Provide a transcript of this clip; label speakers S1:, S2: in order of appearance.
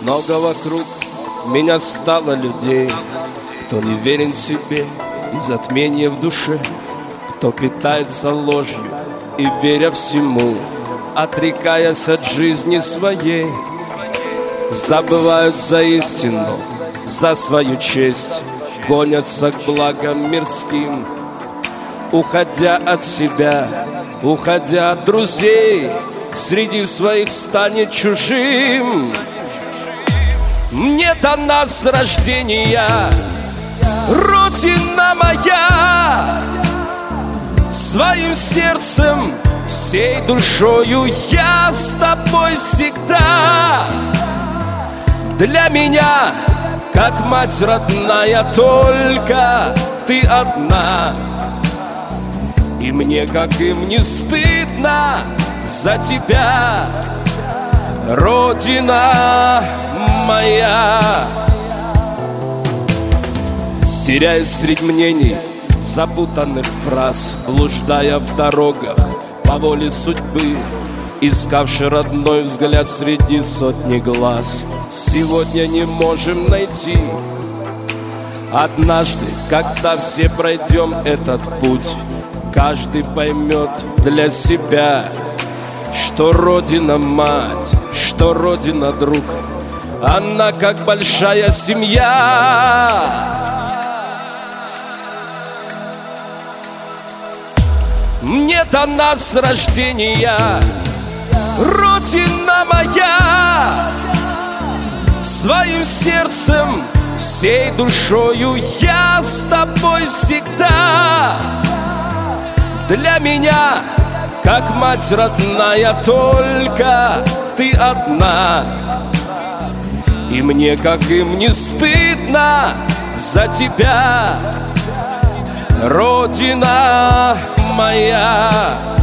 S1: Много вокруг меня стало людей, кто не верен себе и затмение в душе, кто питается ложью и, веря всему, отрекаясь от жизни своей, забывают за истину, за свою честь, гонятся к благам мирским, уходя от себя, уходя от друзей, среди своих станет чужим. Мне дана с рождения Родина моя, своим сердцем, всей душою я с тобой всегда. Для меня, как мать родная, только ты одна. И мне, как им, не стыдно за тебя, Родина моя. Теряясь средь мнений, запутанных фраз, блуждая в дорогах по воле судьбы, искавший родной взгляд среди сотни глаз, сегодня не можем найти. Однажды, когда все пройдем этот путь, каждый поймет для себя, что Родина мать, что Родина друг, она как большая семья. Мне дана с рождения Родина моя, своим сердцем, всей душою я с тобой всегда. Для меня, как мать родная, только ты одна. И мне, как им, не стыдно за тебя, Родина моя.